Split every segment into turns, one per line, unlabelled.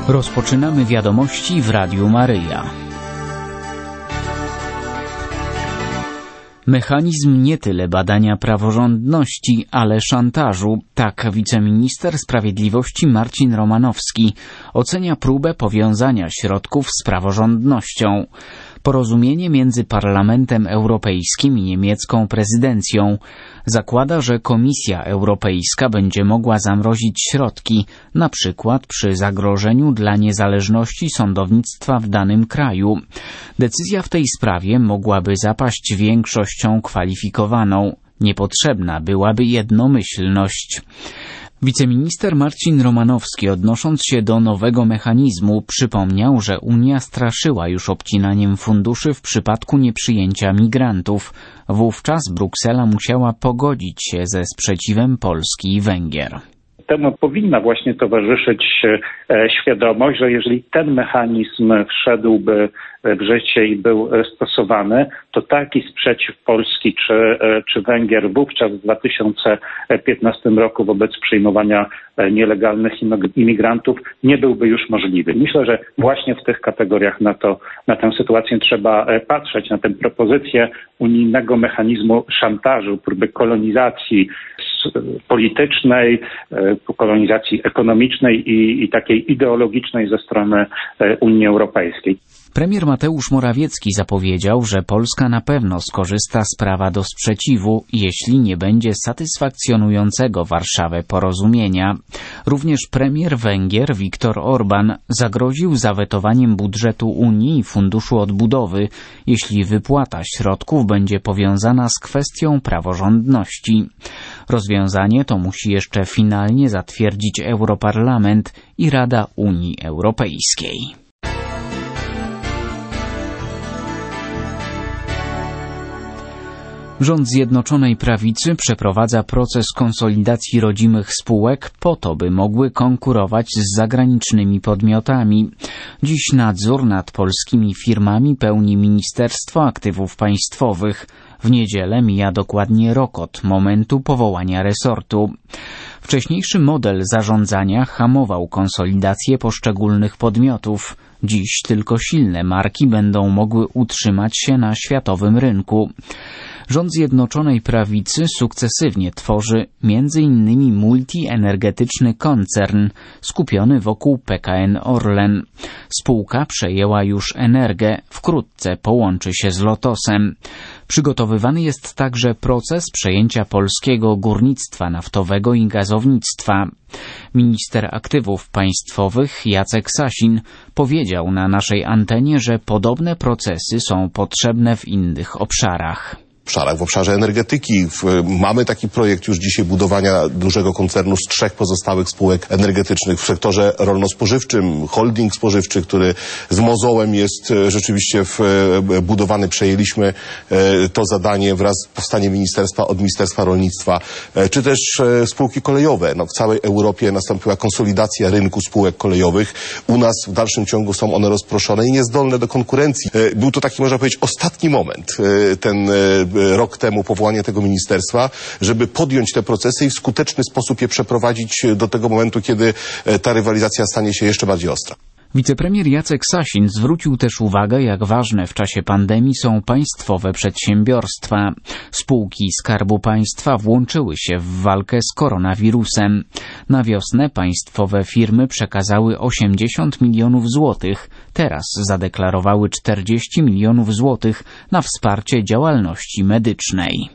Rozpoczynamy wiadomości w Radiu Maryja. Mechanizm nie tyle badania praworządności, ale szantażu. Tak wiceminister sprawiedliwości Marcin Romanowski ocenia próbę powiązania środków z praworządnością. Porozumienie między Parlamentem Europejskim i niemiecką prezydencją zakłada, że Komisja Europejska będzie mogła zamrozić środki, na przykład przy zagrożeniu dla niezależności sądownictwa w danym kraju. Decyzja w tej sprawie mogłaby zapaść większością kwalifikowaną. Niepotrzebna byłaby jednomyślność. Wiceminister Marcin Romanowski, odnosząc się do nowego mechanizmu, przypomniał, że Unia straszyła już obcinaniem funduszy w przypadku nieprzyjęcia migrantów. Wówczas Bruksela musiała pogodzić się ze sprzeciwem Polski i Węgier.
Temu powinna właśnie towarzyszyć świadomość, że jeżeli ten mechanizm wszedłby w życie i był stosowany, to taki sprzeciw Polski czy Węgier wówczas w 2015 roku wobec przyjmowania nielegalnych imigrantów nie byłby już możliwy. Myślę, że właśnie w tych kategoriach na tę sytuację trzeba patrzeć, na tę propozycję unijnego mechanizmu szantażu, próby kolonizacji politycznej, kolonizacji ekonomicznej i takiej ideologicznej ze strony Unii Europejskiej.
Premier Mateusz Morawiecki zapowiedział, że Polska na pewno skorzysta z prawa do sprzeciwu, jeśli nie będzie satysfakcjonującego Warszawę porozumienia. Również premier Węgier Viktor Orbán zagroził zawetowaniem budżetu Unii i Funduszu Odbudowy, jeśli wypłata środków będzie powiązana z kwestią praworządności. Rozwiązanie to musi jeszcze finalnie zatwierdzić Europarlament i Rada Unii Europejskiej. Rząd Zjednoczonej Prawicy przeprowadza proces konsolidacji rodzimych spółek po to, by mogły konkurować z zagranicznymi podmiotami. Dziś nadzór nad polskimi firmami pełni Ministerstwo Aktywów Państwowych. W niedzielę mija dokładnie rok od momentu powołania resortu. Wcześniejszy model zarządzania hamował konsolidację poszczególnych podmiotów. Dziś tylko silne marki będą mogły utrzymać się na światowym rynku. Rząd Zjednoczonej Prawicy sukcesywnie tworzy m.in. multienergetyczny koncern skupiony wokół PKN Orlen. Spółka przejęła już Energę, wkrótce połączy się z Lotosem. Przygotowywany jest także proces przejęcia polskiego górnictwa naftowego i gazownictwa. Minister Aktywów Państwowych Jacek Sasin powiedział na naszej antenie, że podobne procesy są potrzebne w innych obszarach.
W obszarze energetyki mamy taki projekt już dzisiaj budowania dużego koncernu z 3 pozostałych spółek energetycznych. W sektorze rolno-spożywczym, holding spożywczy, który z mozołem jest rzeczywiście budowany. Przejęliśmy to zadanie wraz z powstaniem od Ministerstwa Rolnictwa, czy też spółki kolejowe. W całej Europie nastąpiła konsolidacja rynku spółek kolejowych. U nas w dalszym ciągu są one rozproszone i niezdolne do konkurencji. Był to taki, można powiedzieć, ostatni moment, ten rok temu powołanie tego ministerstwa, żeby podjąć te procesy i w skuteczny sposób je przeprowadzić do tego momentu, kiedy ta rywalizacja stanie się jeszcze bardziej ostra.
Wicepremier Jacek Sasin zwrócił też uwagę, jak ważne w czasie pandemii są państwowe przedsiębiorstwa. Spółki Skarbu Państwa włączyły się w walkę z koronawirusem. Na wiosnę państwowe firmy przekazały 80 milionów złotych. Teraz zadeklarowały 40 milionów złotych na wsparcie działalności medycznej.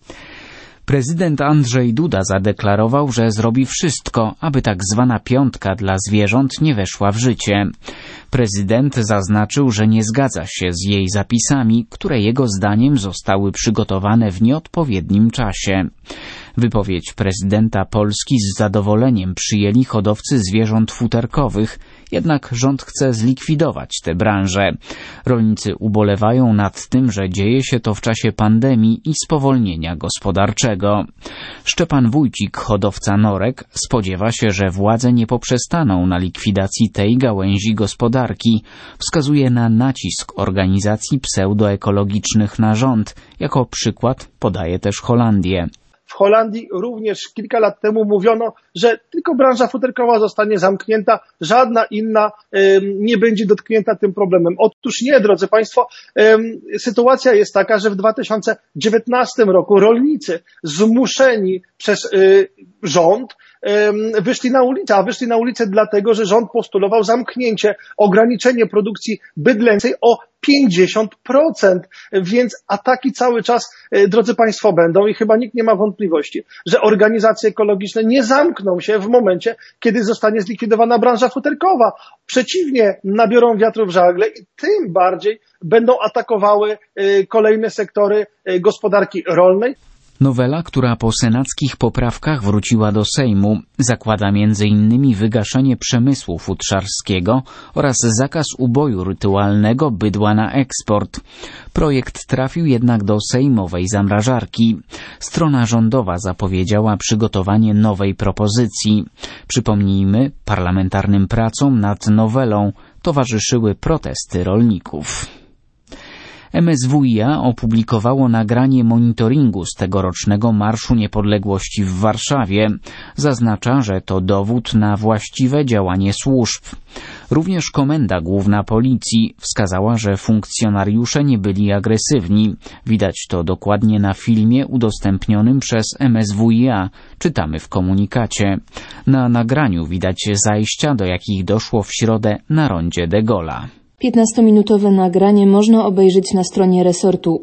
Prezydent Andrzej Duda zadeklarował, że zrobi wszystko, aby tak zwana piątka dla zwierząt nie weszła w życie. Prezydent zaznaczył, że nie zgadza się z jej zapisami, które jego zdaniem zostały przygotowane w nieodpowiednim czasie. Wypowiedź prezydenta Polski z zadowoleniem przyjęli hodowcy zwierząt futerkowych, jednak rząd chce zlikwidować tę branżę. Rolnicy ubolewają nad tym, że dzieje się to w czasie pandemii i spowolnienia gospodarczego. Szczepan Wójcik, hodowca norek, spodziewa się, że władze nie poprzestaną na likwidacji tej gałęzi gospodarki. Wskazuje na nacisk organizacji pseudoekologicznych na rząd. Jako przykład podaje też Holandię.
W W Holandii również kilka lat temu mówiono, że tylko branża futerkowa zostanie zamknięta, żadna inna nie będzie dotknięta tym problemem. Otóż nie, drodzy Państwo, sytuacja jest taka, że w 2019 roku rolnicy zmuszeni przez rząd wyszli na ulicę dlatego, że rząd postulował zamknięcie, ograniczenie produkcji bydlęcej o 50%, więc ataki cały czas, drodzy Państwo, będą i chyba nikt nie ma wątpliwości, że organizacje ekologiczne nie zamkną się w momencie, kiedy zostanie zlikwidowana branża futerkowa. Przeciwnie, nabiorą wiatru w żagle i tym bardziej będą atakowały kolejne sektory gospodarki rolnej.
Nowela, która po senackich poprawkach wróciła do Sejmu, zakłada m.in. wygaszenie przemysłu futrzarskiego oraz zakaz uboju rytualnego bydła na eksport. Projekt trafił jednak do sejmowej zamrażarki. Strona rządowa zapowiedziała przygotowanie nowej propozycji. Przypomnijmy, parlamentarnym pracom nad nowelą towarzyszyły protesty rolników. MSWiA opublikowało nagranie monitoringu z tegorocznego Marszu Niepodległości w Warszawie. Zaznacza, że to dowód na właściwe działanie służb. Również Komenda Główna Policji wskazała, że funkcjonariusze nie byli agresywni. Widać to dokładnie na filmie udostępnionym przez MSWiA, czytamy w komunikacie. Na nagraniu widać zajścia, do jakich doszło w środę na rondzie de Gaulle'a.
15-minutowe nagranie można obejrzeć na stronie resortu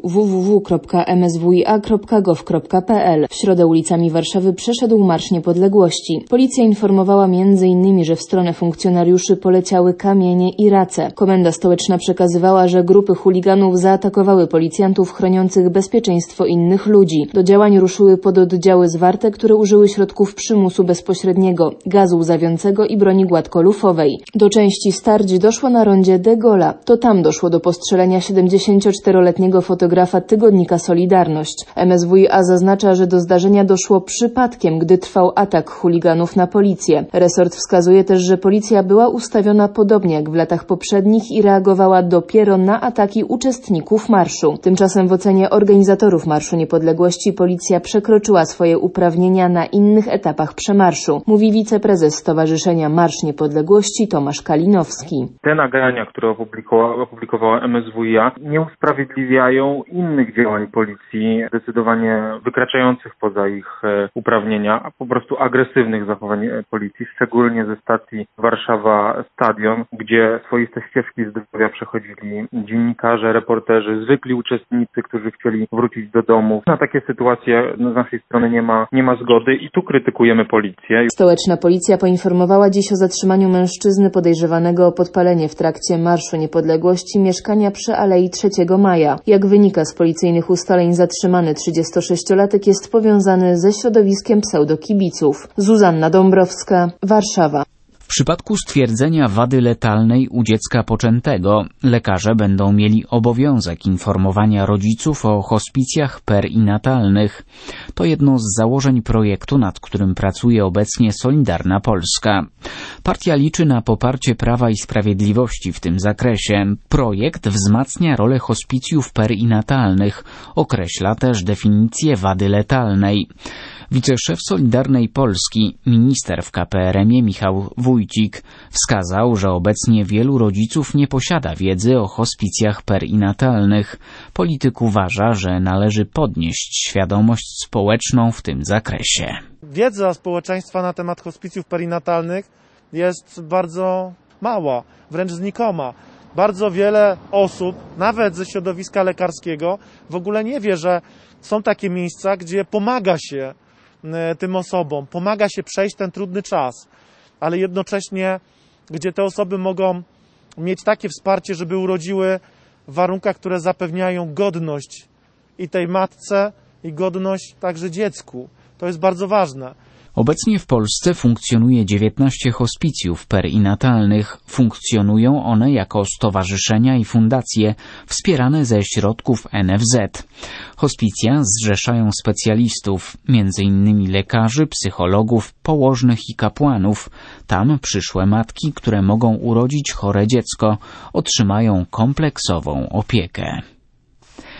www.mswia.gov.pl. W środę ulicami Warszawy przeszedł Marsz Niepodległości. Policja informowała m.in., że w stronę funkcjonariuszy poleciały kamienie i race. Komenda Stołeczna przekazywała, że grupy chuliganów zaatakowały policjantów chroniących bezpieczeństwo innych ludzi. Do działań ruszyły pododdziały zwarte, które użyły środków przymusu bezpośredniego, gazu łzawiącego i broni gładkolufowej. Do części starć doszło na rondzie de Gaulle'a. To tam doszło do postrzelenia 74-letniego fotografa tygodnika Solidarność. MSWiA zaznacza, że do zdarzenia doszło przypadkiem, gdy trwał atak chuliganów na policję. Resort wskazuje też, że policja była ustawiona podobnie jak w latach poprzednich i reagowała dopiero na ataki uczestników marszu. Tymczasem w ocenie organizatorów Marszu Niepodległości policja przekroczyła swoje uprawnienia na innych etapach przemarszu, mówi wiceprezes Stowarzyszenia Marsz Niepodległości Tomasz Kalinowski.
Te nagrania, które opublikowała MSWiA, nie usprawiedliwiają innych działań policji, zdecydowanie wykraczających poza ich uprawnienia, a po prostu agresywnych zachowań policji, szczególnie ze stacji Warszawa Stadion, gdzie swoiste ścieżki zdrowia przechodzili dziennikarze, reporterzy, zwykli uczestnicy, którzy chcieli wrócić do domów. Na takie sytuacje z naszej strony nie ma zgody i tu krytykujemy policję.
Stołeczna policja poinformowała dziś o zatrzymaniu mężczyzny podejrzewanego o podpalenie w trakcie Marszu Niepodległości mieszkania przy Alei 3 Maja. Jak wynika z policyjnych ustaleń, zatrzymany 36-latek jest powiązany ze środowiskiem pseudokibiców. Zuzanna Dąbrowska, Warszawa.
W przypadku stwierdzenia wady letalnej u dziecka poczętego lekarze będą mieli obowiązek informowania rodziców o hospicjach perinatalnych. To jedno z założeń projektu, nad którym pracuje obecnie Solidarna Polska. Partia liczy na poparcie Prawa i Sprawiedliwości w tym zakresie. Projekt wzmacnia rolę hospicjów perinatalnych, określa też definicję wady letalnej. Wiceszef Solidarnej Polski, minister w KPRM-ie Michał Wójcik wskazał, że obecnie wielu rodziców nie posiada wiedzy o hospicjach perinatalnych. Polityk uważa, że należy podnieść świadomość społeczną w tym zakresie.
Wiedza społeczeństwa na temat hospicjów perinatalnych jest bardzo mała, wręcz znikoma. Bardzo wiele osób, nawet ze środowiska lekarskiego, w ogóle nie wie, że są takie miejsca, gdzie pomaga się tym osobom, pomaga się przejść ten trudny czas, ale jednocześnie, gdzie te osoby mogą mieć takie wsparcie, żeby urodziły w warunkach, które zapewniają godność i tej matce, i godność także dziecku. To jest bardzo ważne.
Obecnie w Polsce funkcjonuje 19 hospicjów perinatalnych. Funkcjonują one jako stowarzyszenia i fundacje wspierane ze środków NFZ. Hospicja zrzeszają specjalistów, m.in. lekarzy, psychologów, położnych i kapłanów. Tam przyszłe matki, które mogą urodzić chore dziecko, otrzymają kompleksową opiekę.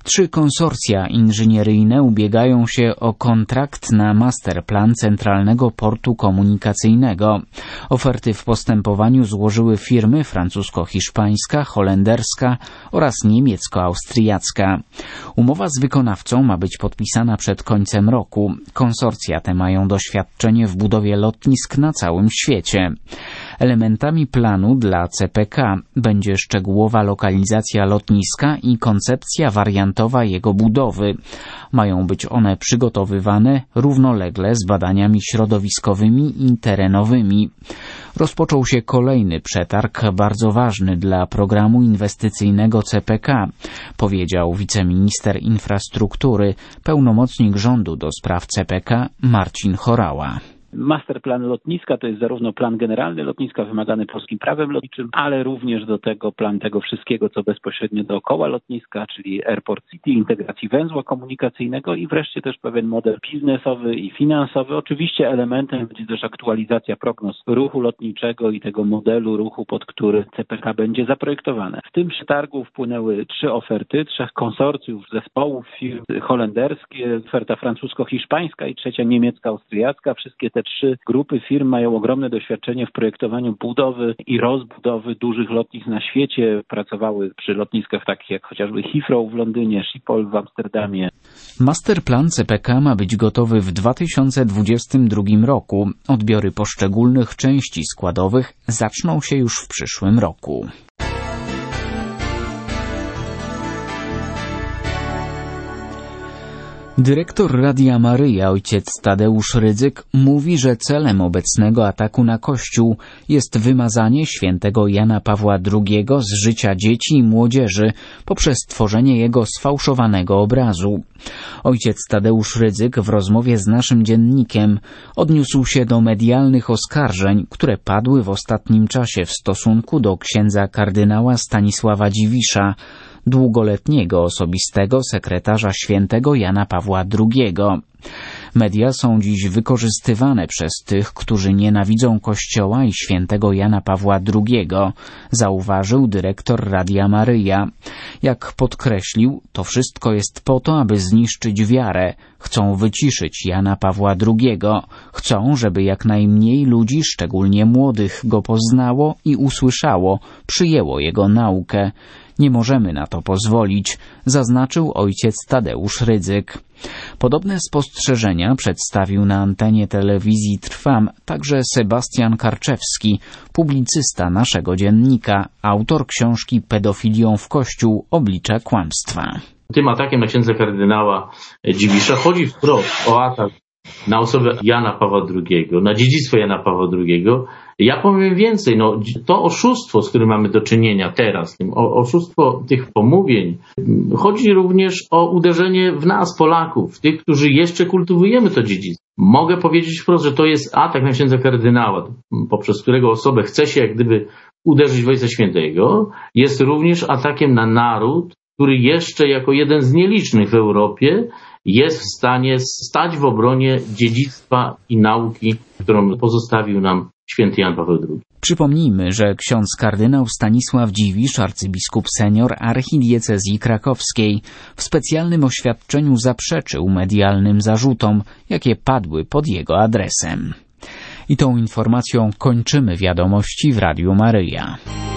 3 konsorcja inżynieryjne ubiegają się o kontrakt na masterplan Centralnego Portu Komunikacyjnego. Oferty w postępowaniu złożyły firmy francusko-hiszpańska, holenderska oraz niemiecko-austriacka. Umowa z wykonawcą ma być podpisana przed końcem roku. Konsorcja te mają doświadczenie w budowie lotnisk na całym świecie. Elementami planu dla CPK będzie szczegółowa lokalizacja lotniska i koncepcja wariantowa jego budowy. Mają być one przygotowywane równolegle z badaniami środowiskowymi i terenowymi. Rozpoczął się kolejny przetarg, bardzo ważny dla programu inwestycyjnego CPK, powiedział wiceminister infrastruktury, pełnomocnik rządu do spraw CPK Marcin Horała.
Masterplan lotniska to jest zarówno plan generalny lotniska wymagany polskim prawem lotniczym, ale również do tego plan tego wszystkiego, co bezpośrednio dookoła lotniska, czyli Airport City, integracji węzła komunikacyjnego i wreszcie też pewien model biznesowy i finansowy. Oczywiście elementem będzie też aktualizacja prognoz ruchu lotniczego i tego modelu ruchu, pod który CPK będzie zaprojektowane. W tym przetargu wpłynęły 3 oferty, 3 konsorcjów zespołów firm holenderskie, oferta francusko-hiszpańska i 3 niemiecka-austriacka. Wszystkie te 3 grupy firm mają ogromne doświadczenie w projektowaniu budowy i rozbudowy dużych lotnisk na świecie. Pracowały przy lotniskach takich jak chociażby Heathrow w Londynie, Schiphol w Amsterdamie.
Masterplan CPK ma być gotowy w 2022 roku. Odbiory poszczególnych części składowych zaczną się już w przyszłym roku. Dyrektor Radia Maryja, ojciec Tadeusz Rydzyk, mówi, że celem obecnego ataku na Kościół jest wymazanie świętego Jana Pawła II z życia dzieci i młodzieży poprzez tworzenie jego sfałszowanego obrazu. Ojciec Tadeusz Rydzyk w rozmowie z naszym dziennikiem odniósł się do medialnych oskarżeń, które padły w ostatnim czasie w stosunku do księdza kardynała Stanisława Dziwisza, długoletniego osobistego sekretarza świętego Jana Pawła II. Media są dziś wykorzystywane przez tych, którzy nienawidzą Kościoła i świętego Jana Pawła II, zauważył dyrektor Radia Maryja. Jak podkreślił, to wszystko jest po to, aby zniszczyć wiarę. Chcą wyciszyć Jana Pawła II. Chcą, żeby jak najmniej ludzi, szczególnie młodych, go poznało i usłyszało, przyjęło jego naukę. Nie możemy na to pozwolić, zaznaczył ojciec Tadeusz Rydzyk. Podobne spostrzeżenia przedstawił na antenie telewizji Trwam także Sebastian Karczewski, publicysta naszego dziennika, autor książki Pedofilią w Kościół – oblicze kłamstwa.
Tym atakiem na księdza kardynała Dziwisza chodzi wprost o atak na osobę Jana Pawła II, na dziedzictwo Jana Pawła II. Ja powiem więcej, to oszustwo, z którym mamy do czynienia teraz, oszustwo tych pomówień, chodzi również o uderzenie w nas, Polaków, tych, którzy jeszcze kultywujemy to dziedzictwo. Mogę powiedzieć wprost, że to jest atak na księdza kardynała, poprzez którego osobę chce się jak gdyby uderzyć w Ojca Świętego, jest również atakiem na naród, który jeszcze jako jeden z nielicznych w Europie jest w stanie stać w obronie dziedzictwa i nauki, którą pozostawił nam święty Jan Paweł II.
Przypomnijmy, że ksiądz kardynał Stanisław Dziwisz, arcybiskup senior archidiecezji krakowskiej, w specjalnym oświadczeniu zaprzeczył medialnym zarzutom, jakie padły pod jego adresem. I tą informacją kończymy wiadomości w Radiu Maryja.